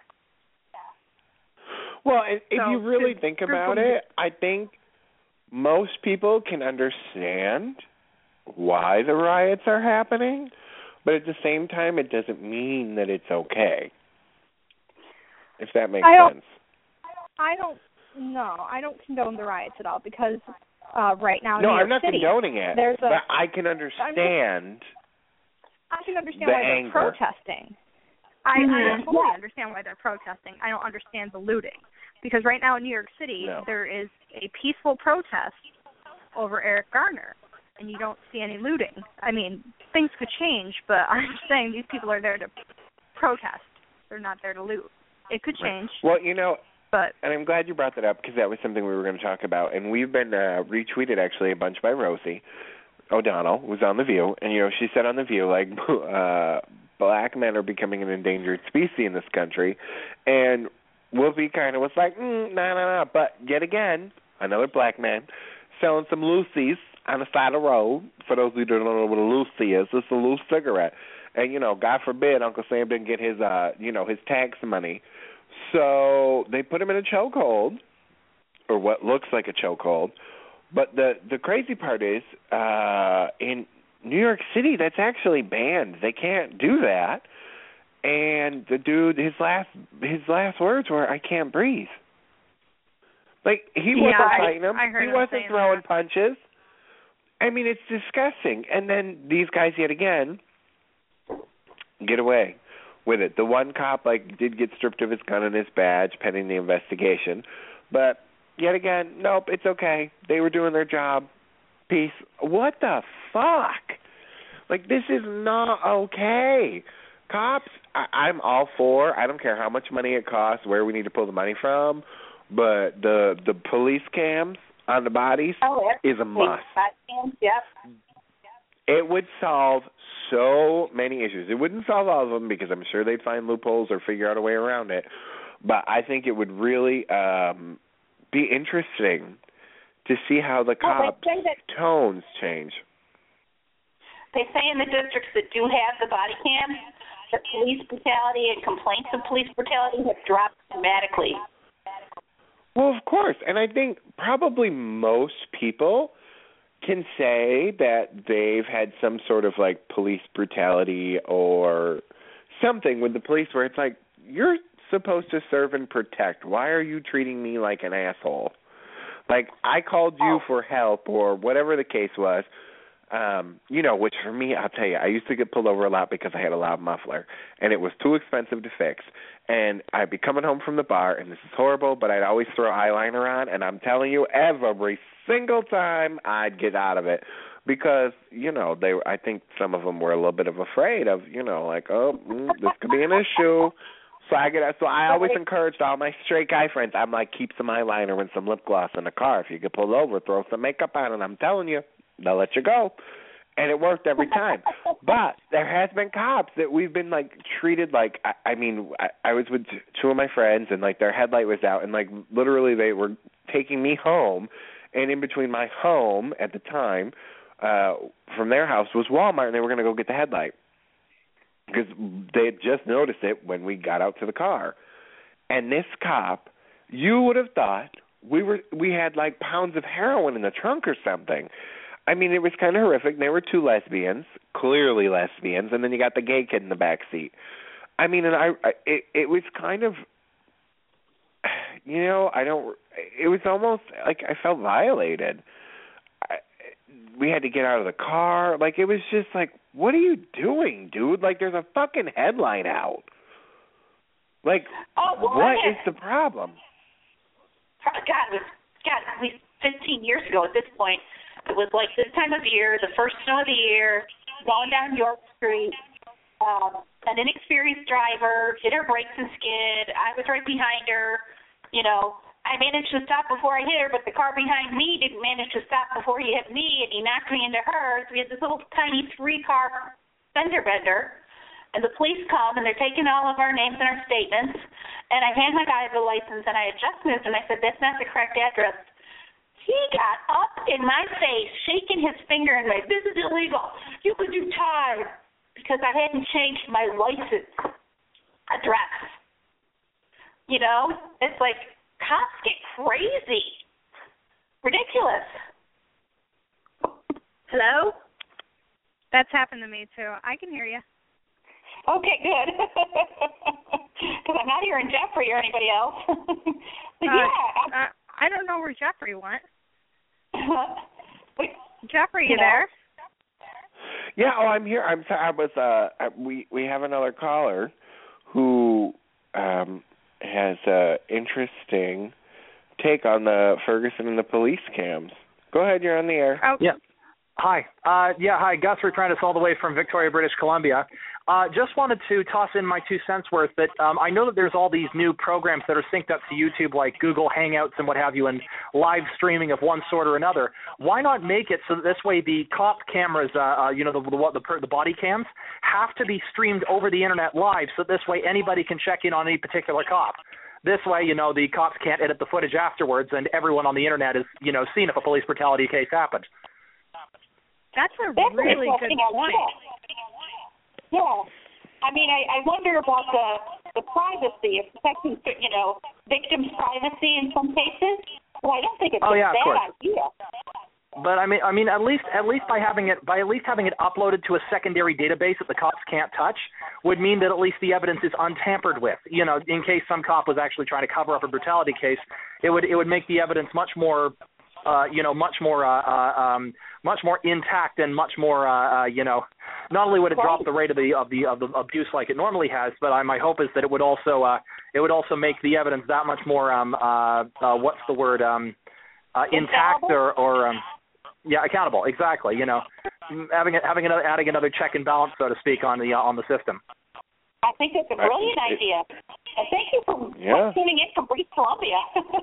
Well, if you really think about it, I think most people can understand why the riots are happening, but at the same time, it doesn't mean that it's okay. If that makes sense. I don't condone the riots at all, because right now in New York I'm not City, condoning it, but I can understand why anger. they're protesting. I totally understand why they're protesting. I don't understand the looting. Because right now in New York City, there is a peaceful protest over Eric Garner, and you don't see any looting. I mean, things could change, but I'm just saying these people are there to protest. They're not there to loot. It could change. Well, you know, and I'm glad you brought that up, because that was something we were going to talk about. And we've been retweeted, actually, a bunch by Rosie O'Donnell, who's on The View. And, you know, she said on The View, like, black men are becoming an endangered species in this country. And Whoopi kind of was like, no. But yet again, another black man selling some loosies on the side of the road. For those who don't know what a loosie is, it's a loose cigarette. And, you know, God forbid Uncle Sam didn't get his, his tax money. So they put him in a chokehold, or what looks like a chokehold. But the crazy part is, in New York City, that's actually banned. They can't do that. And the dude, his last words were, "I can't breathe." Like, he wasn't fighting him. He wasn't throwing punches. I mean, it's disgusting. And then these guys, yet again, get away with it. The one cop, did get stripped of his gun and his badge pending the investigation. But yet again, nope, it's okay. They were doing their job. Peace. What the fuck? Like, this is not okay. Cops, I'm all for. I don't care how much money it costs, where we need to pull the money from, but the police cams on the bodies is a must. Yep. It would solve so many issues. It wouldn't solve all of them, because I'm sure they'd find loopholes or figure out a way around it, but I think it would really be interesting to see how the cops' tones change. They say in the districts that do have the body cams, the police brutality and complaints of police brutality have dropped dramatically. Well, of course. And I think probably most people can say that they've had some sort of like police brutality or something with the police where it's like, you're supposed to serve and protect. Why are you treating me like an asshole? Like, I called you for help or whatever the case was. Which for me, I'll tell you, I used to get pulled over a lot because I had a loud muffler, and it was too expensive to fix. And I'd be coming home from the bar, and this is horrible, but I'd always throw eyeliner on, and I'm telling you, every single time I'd get out of it because, I think some of them were a little bit afraid of, this could be an issue. So I always encouraged all my straight guy friends, I'm like, keep some eyeliner and some lip gloss in the car. If you get pulled over, throw some makeup on, and I'm telling you, they'll let you go. And it worked every time. But there has been cops that we've been, like, treated like, I was with two of my friends, and, like, their headlight was out, and, like, literally they were taking me home, and in between my home at the time from their house was Walmart, and they were going to go get the headlight because they had just noticed it when we got out to the car. And this cop, you would have thought we had, like, pounds of heroin in the trunk or something. I mean, it was kind of horrific. There were two lesbians, clearly lesbians, and then you got the gay kid in the back seat. I mean, and it was kind of, it was almost like I felt violated. We had to get out of the car. Like, it was just like, what are you doing, dude? Like, there's a fucking headlight out. Like, what is the problem? God, at least 15 years ago at this point. It was like this time of year, the first snow of the year, going down York Street. An inexperienced driver hit her brakes and skid. I was right behind her. I managed to stop before I hit her, but the car behind me didn't manage to stop before he hit me, and he knocked me into her. So we had this little tiny 3-car fender bender. And the police come, and they're taking all of our names and our statements. And I hand my guy the license, and I adjust this, and I said, that's not the correct address. He got up in my face, shaking his finger and like, this is illegal. You could do time because I hadn't changed my license address. It's like cops get crazy. Ridiculous. Hello? That's happened to me, too. I can hear you. Okay, good. Because I'm not hearing Jeffrey or anybody else. I don't know where Jeffrey went. Jeffrey, you there? Yeah, I'm here. I'm sorry. I was. We have another caller who has an interesting take on the Ferguson and the police cams. Go ahead. You're on the air. Oh. Yeah. Hi. Hi. Guthrie Prentice, all the way from Victoria, British Columbia. Just wanted to toss in my 2 cents worth that I know that there's all these new programs that are synced up to YouTube like Google Hangouts and what have you, and live streaming of one sort or another. Why not make it so that this way the cop cameras, the body cams, have to be streamed over the internet live, so this way anybody can check in on any particular cop. This way, the cops can't edit the footage afterwards, and everyone on the internet is, seen if a police brutality case happened. That's a really good point. Yeah. I mean, I wonder about the privacy of protecting, victims' privacy in some cases. Well, I don't think it's a bad idea. But I mean, at least by having it uploaded to a secondary database that the cops can't touch would mean that at least the evidence is untampered with. In case some cop was actually trying to cover up a brutality case, it would make the evidence much more intact and much more, not only would it drop the rate of the abuse like it normally has, but my hope is that it would also make the evidence that much more, intact or accountable. Exactly. Adding another check and balance, so to speak, on the system. I think it's a brilliant idea. And thank you for tuning in from British Columbia.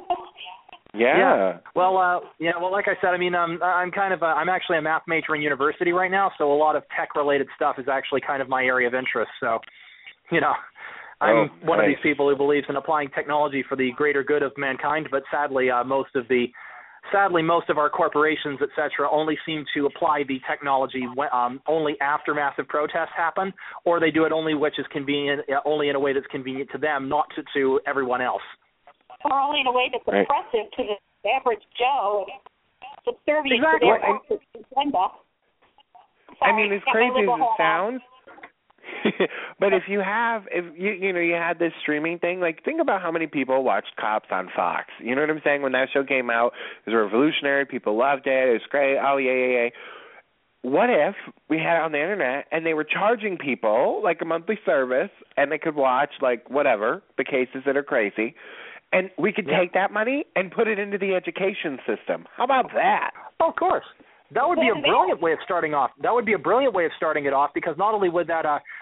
Yeah. Well, like I said, I mean, I'm actually a math major in university right now, so a lot of tech-related stuff is actually kind of my area of interest. So, I'm one of these people who believes in applying technology for the greater good of mankind. But sadly, most of our corporations, etc., only seem to apply the technology only after massive protests happen, or they do it only in a way that's convenient to them, not to everyone else. Or only in a way that's oppressive to the average Joe, subservient to their Linda. I mean, as Got my crazy as liberal it hat sounds, on. but if you had this streaming thing, like think about how many people watched Cops on Fox. You know what I'm saying? When that show came out, it was revolutionary. People loved it. It was great. Oh, yeah. What if we had it on the internet and they were charging people like a monthly service and they could watch like whatever, the cases that are crazy, and we could take that money and put it into the education system? How about that? Oh, of course. That would be a brilliant way of starting off. That would be a brilliant way of starting it off, because not only would that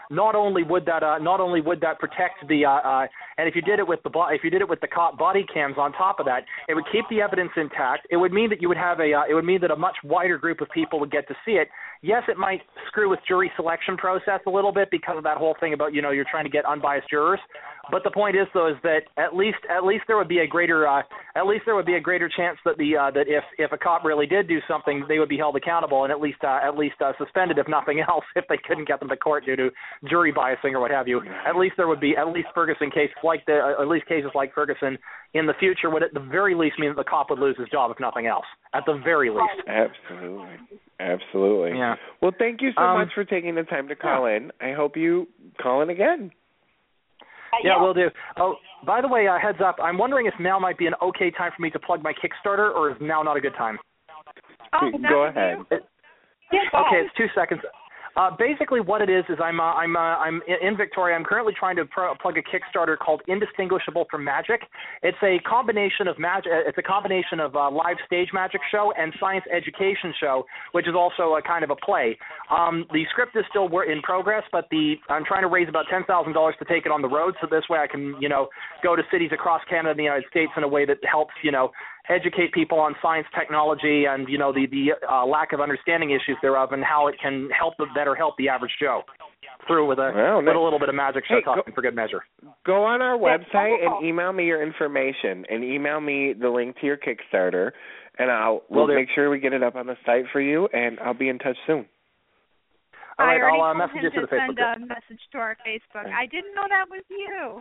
protect the and if you did it with the cop body cams on top of that, it would keep the evidence intact. It would mean that you would have it would mean that a much wider group of people would get to see it. Yes, it might screw with jury selection process a little bit because of that whole thing about you're trying to get unbiased jurors. But the point is though is that at least there would be a greater chance that that if a cop really did do something, they would be held accountable and at least suspended, if nothing else, if they couldn't get them to court due to jury biasing or what have you. At least there would be Ferguson cases like Ferguson in the future would at the very least mean that the cop would lose his job, if nothing else. At the very least. Absolutely. Yeah. Well, thank you so much for taking the time to call in. I hope you call in again. Yeah, will do. Oh, by the way, heads up, I'm wondering if now might be an okay time for me to plug my Kickstarter, or is now not a good time? Go ahead. Okay, it's 2 seconds. Basically, what it is I'm in Victoria. I'm currently trying to plug a Kickstarter called Indistinguishable from Magic. It's a combination of magic. It's a combination of live stage magic show and science education show, which is also a kind of a play. The script is still in progress, but I'm trying to raise about $10,000 to take it on the road, so this way I can go to cities across Canada and the United States in a way that helps educate people on science, technology, and the lack of understanding issues thereof, and how it can help the average Joe through with a little bit of magic show talking for good measure. Go on our website and email me your information, and email me the link to your Kickstarter, and we'll make sure we get it up on the site for you, and I'll be in touch soon. All right, I'll already message you to the Facebook send a message to our Facebook. I didn't know that was you.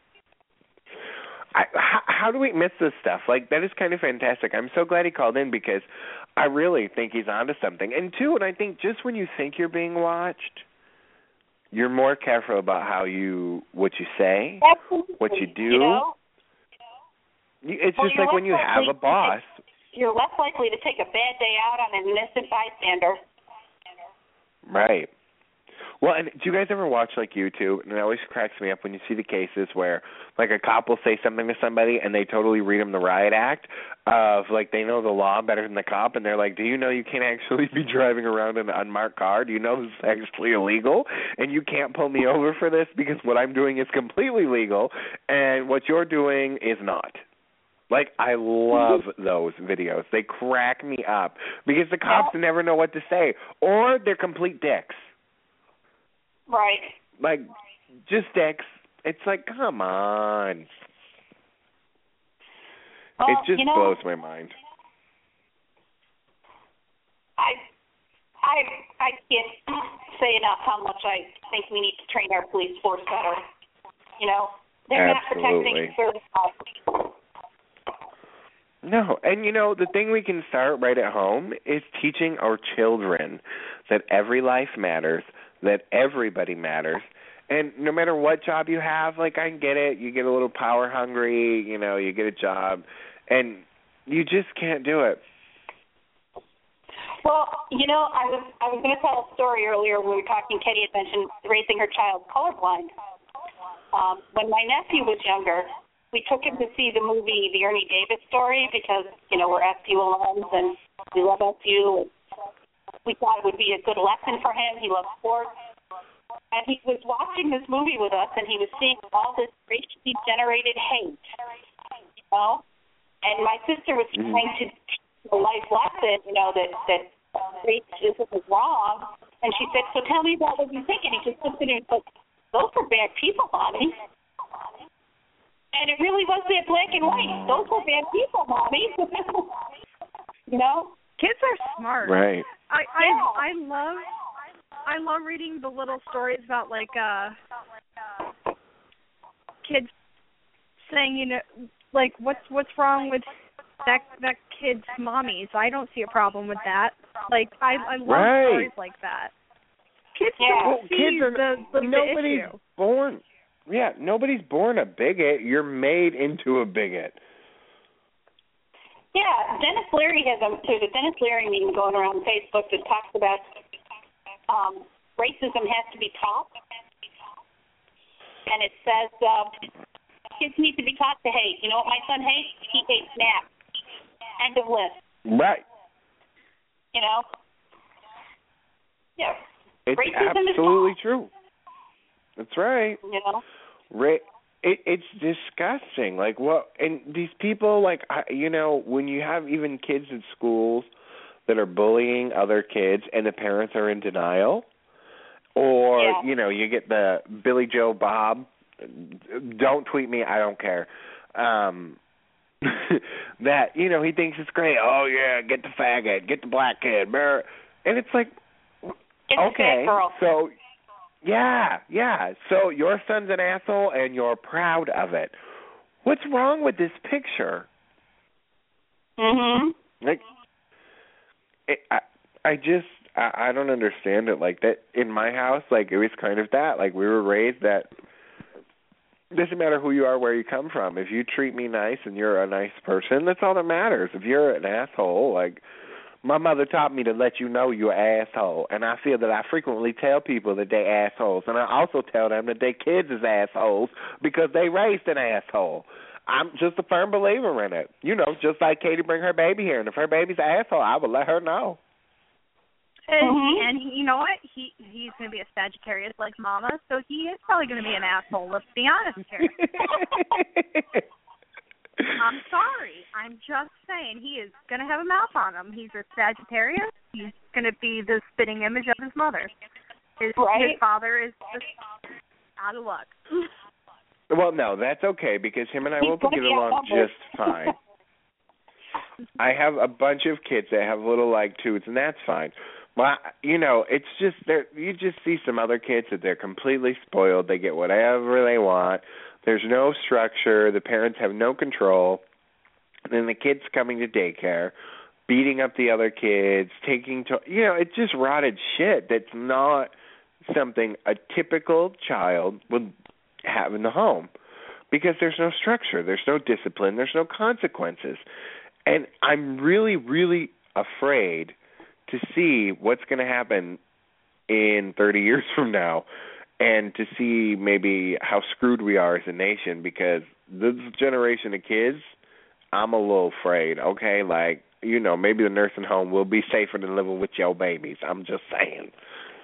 How do we miss this stuff? Like, that is kind of fantastic. I'm so glad he called in, because I really think he's onto something. And I think just when you think you're being watched, you're more careful about what you say, what you do. It's just like when you have a boss. You're less likely to take a bad day out on an innocent bystander. Right. Well, and do you guys ever watch, like, YouTube? And it always cracks me up when you see the cases where, like, a cop will say something to somebody and they totally read them the riot act of, like, they know the law better than the cop, and they're like, do you know you can't actually be driving around in an unmarked car? Do you know this is actually illegal? And you can't pull me over for this because what I'm doing is completely legal and what you're doing is not. Like, I love those videos. They crack me up because the cops never know what to say, or they're complete dicks. Right. Like, just dicks. It's like, come on. Well, it just blows my mind. I can't say enough how much I think we need to train our police force better. They're not protecting service officers. No, and the thing we can start right at home is teaching our children that every life matters, that everybody matters, and no matter what job you have, like, I get it, you get a little power hungry, you get a job, and you just can't do it. Well, I was going to tell a story earlier when we were talking. Katie had mentioned raising her child colorblind. When my nephew was younger, we took him to see the movie The Ernie Davis Story because, we're SU alums and we love SU. We thought it would be a good lesson for him. He loves sports. And he was watching this movie with us, and he was seeing all this racially generated hate, And my sister was trying to teach a life lesson, that racism is wrong. And she said, so tell me about what you think. And he just looked at her and said, those are bad people, Mommy. And it really was that black and white. Those were bad people, Mommy. Kids are smart. Right. I love reading the little stories about like kids saying, like what's wrong with that kid's mommy, so I don't see a problem with that. Like, I love Right. stories like that. Kids Yeah. don't see kids are the nobody's issue. born. Yeah, nobody's born a bigot. You're made into a bigot. Yeah, there's a Dennis Leary meme going around Facebook that talks about racism has to be taught. And it says kids need to be taught to hate. You know what my son hates? He hates snap. End of list. Right. You know? Yeah. It's Racism absolutely is true. That's right. You know? It's disgusting. Like, what? And these people, like, you know, when you have even kids in schools that are bullying other kids and the parents are in denial, or, Yeah. you know, you get the Billy Joe Bob, don't tweet me, I don't care. That, you know, he thinks it's great. Oh, yeah, get the faggot, get the black kid. Brr. And it's like, okay, so, yeah. So your son's an asshole and you're proud of it. What's wrong with this picture? Mhm. Like, I don't understand it. Like, that in my house, like, it was kind of that. Like, we were raised that doesn't matter who you are, where you come from. If you treat me nice and you're a nice person, that's all that matters. If you're an asshole, like, my mother taught me to let you know you're an asshole, and I feel that I frequently tell people that they're assholes, and I also tell them that their kids is assholes because they raised an asshole. I'm just a firm believer in it. You know, just like Katie bring her baby here, and if her baby's an asshole, I will let her know. And you know what? He's going to be a Sagittarius like Mama, so he is probably going to be an asshole. Let's be honest here. I'm sorry. I'm just saying he is going to have a mouth on him. He's a Sagittarius. He's going to be the spitting image of his mother. His father is just out of luck. Well, no, that's okay because him and I will get along just fine. I have a bunch of kids that have little like toots, and that's fine. Well, you know, it's just you just see some other kids that they're completely spoiled. They get whatever they want. There's no structure. The parents have no control. And then the kids coming to daycare, beating up the other kids, it's just rotted shit that's not something a typical child would have in the home because there's no structure. There's no discipline. There's no consequences. And I'm really, really afraid to see what's going to happen in 30 years from now and to see maybe how screwed we are as a nation because this generation of kids, I'm a little afraid, okay? Like, you know, maybe the nursing home will be safer than living with your babies. I'm just saying.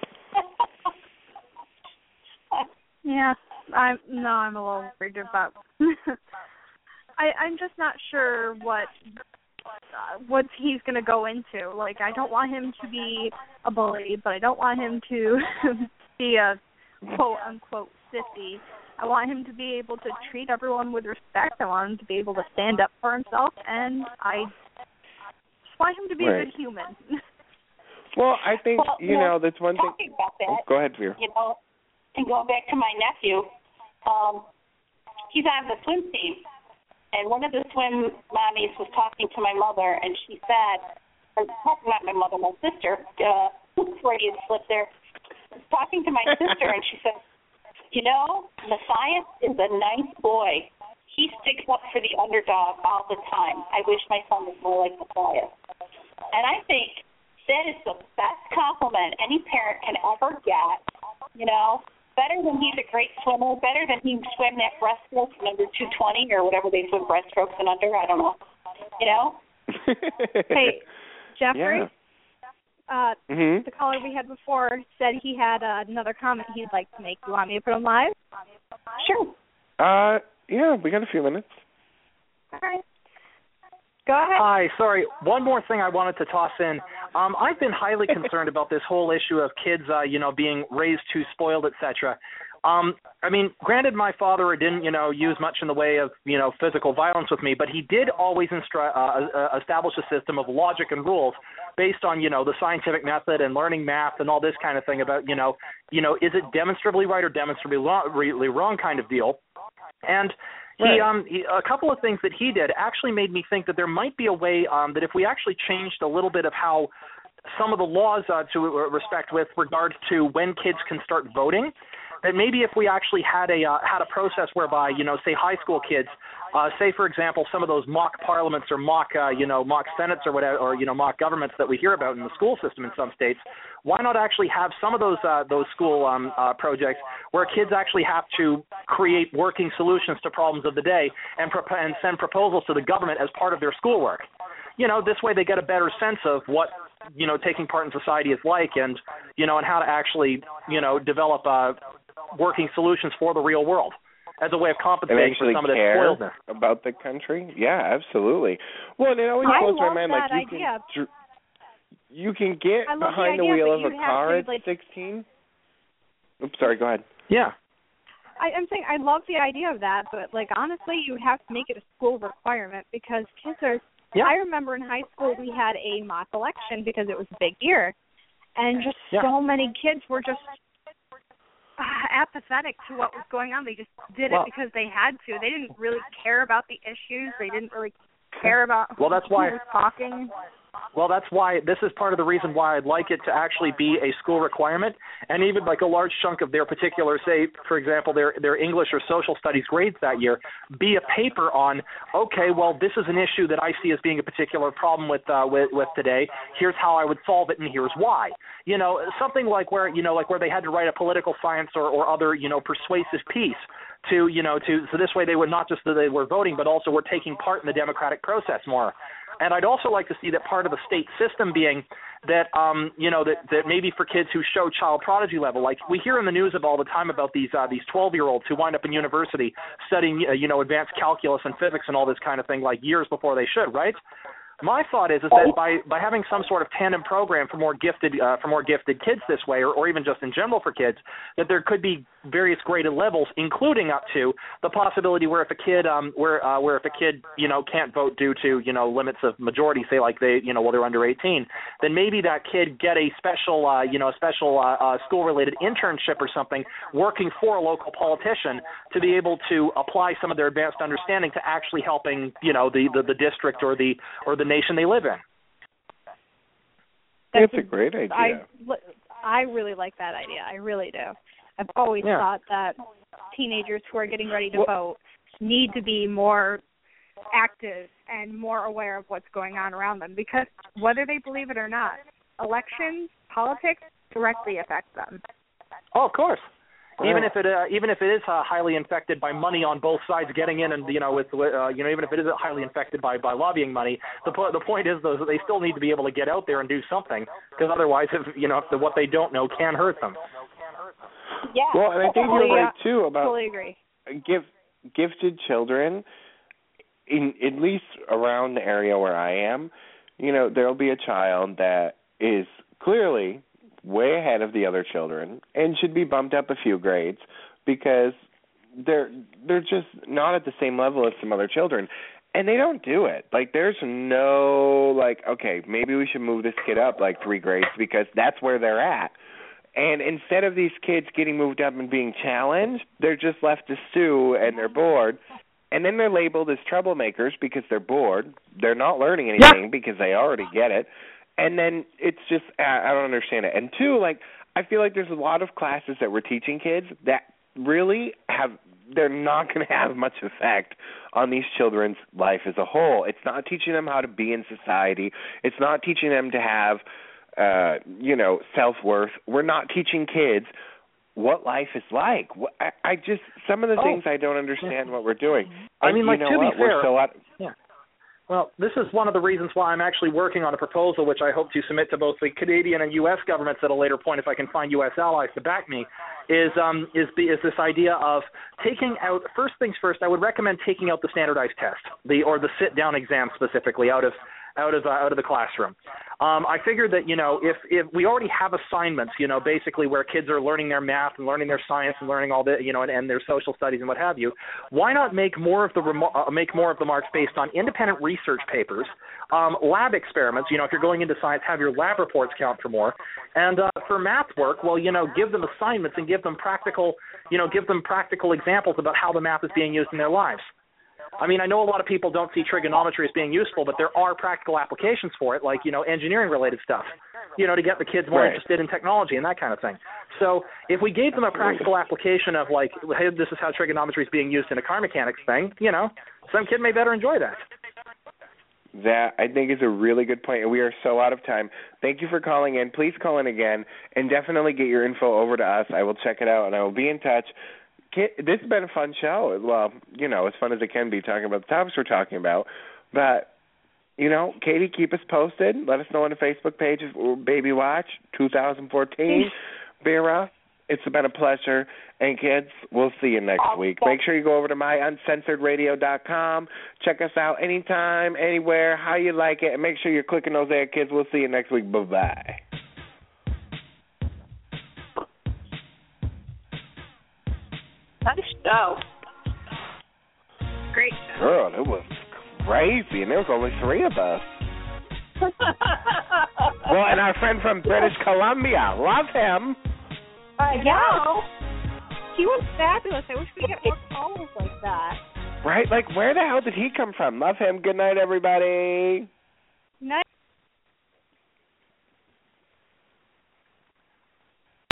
Yeah, I'm a little worried about I'm just not sure what he's going to go into. Like, I don't want him to be a bully, but I don't want him to be a quote-unquote sissy. I want him to be able to treat everyone with respect. I want him to be able to stand up for himself, and I just want him to be a good human. Well, I think, that's one thing. Talking about that, go ahead, Vera. You know, and going back to my nephew, he's on the swim team. And one of the swim mommies was talking to my mother, and she said, not my mother, my sister, Freudian slip there, was talking to my sister, and she said, you know, Matthias is a nice boy. He sticks up for the underdog all the time. I wish my son was more like Matthias. And I think that is the best compliment any parent can ever get, you know, better than he's a great swimmer, better than he swam that breaststroke from under 220 or whatever they swim breaststrokes and under, I don't know, you know? Hey, Jeffrey, the caller we had before said he had another comment he'd like to make. Do you want me to put him live? Sure. Yeah, we got a few minutes. All right. Go ahead. Hi, sorry. One more thing I wanted to toss in. I've been highly concerned about this whole issue of kids, being raised too spoiled, etc. I mean, granted, my father didn't, use much in the way of, physical violence with me, but he did always establish a system of logic and rules based on, the scientific method and learning math and all this kind of thing about, is it demonstrably right or demonstrably wrong kind of deal. And A couple of things that he did actually made me think that there might be a way that if we actually changed a little bit of how some of the laws to respect with regard to when kids can start voting, that maybe if we actually had a process whereby, say high school kids, say for example some of those mock parliaments or mock senates or whatever, or mock governments that we hear about in the school system in some states, why not actually have some of those school projects where kids actually have to create working solutions to problems of the day and send proposals to the government as part of their schoolwork. This way they get a better sense of what taking part in society is like, and and how to actually develop working solutions for the real world as a way of compensating for some of the spoiledness about the country. Yeah, absolutely. Well, and it always blows my mind, like you can get behind the wheel of a car at 16. Oops, sorry, go ahead. Yeah. I'm saying I love the idea of that, but honestly, you would have to make it a school requirement because kids are. Yeah. I remember in high school we had a mock election because it was a big year, and just so many kids were just apathetic to what was going on. They just did it because they had to. They didn't really care about the issues. They didn't really care about who was talking. Well, that's why this is part of the reason why I'd like it to actually be a school requirement, and even like a large chunk of their particular, say, for example, their English or social studies grades that year, be a paper on, okay, well, this is an issue that I see as being a particular problem with today. Here's how I would solve it, and here's why. Something like where where they had to write a political science or other persuasive piece to so this way they would not just that they were voting, but also were taking part in the democratic process more. And I'd also like to see that part of the state system being that, that maybe for kids who show child prodigy level, like we hear in the news all the time about these 12-year-olds who wind up in university studying, advanced calculus and physics and all this kind of thing, like years before they should, right? My thought is that by having some sort of tandem program for more gifted kids this way, or even just in general for kids, that there could be various graded levels, including up to the possibility where if a kid can't vote due to limits of majority, say like they while they're under 18, then maybe that kid get a special school related internship or something, working for a local politician to be able to apply some of their advanced understanding to actually helping the district or the nation they live in. That's a great idea. I really like that idea. I really do. I've always thought that teenagers who are getting ready to vote need to be more active and more aware of what's going on around them, because whether they believe it or not, elections, politics directly affect them. Oh, of course. Even if it is highly infected by money on both sides getting in, and even if it is highly infected by lobbying money, the point is though that they still need to be able to get out there and do something, because otherwise, if what they don't know can hurt them. Yeah. Well, and I think you're right too about totally agree. Gifted children, at least around the area where I am, there'll be a child that is clearly way ahead of the other children and should be bumped up a few grades because they're just not at the same level as some other children, and they don't do it. Like there's no okay, maybe we should move this kid up 3 grades because that's where they're at. And instead of these kids getting moved up and being challenged, they're just left to stew and they're bored. And then they're labeled as troublemakers because they're bored. They're not learning anything because they already get it. And then it's just, I don't understand it. And two, I feel like there's a lot of classes that we're teaching kids that really they're not going to have much effect on these children's life as a whole. It's not teaching them how to be in society. It's not teaching them to have, self-worth. We're not teaching kids what life is like. I just, some of the things I don't understand what we're doing. I mean, to be fair, well, this is one of the reasons why I'm actually working on a proposal which I hope to submit to both the Canadian and U.S. governments at a later point if I can find U.S. allies to back me, is this idea of taking out, first things first, I would recommend taking out the standardized test, the sit-down exam specifically out of the classroom. I figured that, if we already have assignments, basically where kids are learning their math and learning their science and learning all the, and their social studies and what have you, why not make more of the marks based on independent research papers, lab experiments, if you're going into science, have your lab reports count for more, and for math work, well, give them assignments and give them practical examples about how the math is being used in their lives. I mean, I know a lot of people don't see trigonometry as being useful, but there are practical applications for it, like, engineering-related stuff, to get the kids more interested in technology and that kind of thing. So if we gave them a practical application of, like, hey, this is how trigonometry is being used in a car mechanics thing, some kid may better enjoy that. That, I think, is a really good point, and we are so out of time. Thank you for calling in. Please call in again, and definitely get your info over to us. I will check it out, and I will be in touch. This has been a fun show. Well, as fun as it can be talking about the topics we're talking about. But, Katie, keep us posted. Let us know on the Facebook page of Baby Watch 2014. Vera, it's been a pleasure. And, kids, we'll see you next week. Make sure you go over to myuncensoredradio.com. Check us out anytime, anywhere, how you like it. And make sure you're clicking those ad, kids. We'll see you next week. Bye-bye. Nice show. Great show. Girl, it was crazy, and there was only 3 of us. Well, and our friend from British Columbia. Love him. Yeah. He was fabulous. I wish we could get more callers like that. Right? Like, where the hell did he come from? Love him. Good night, everybody.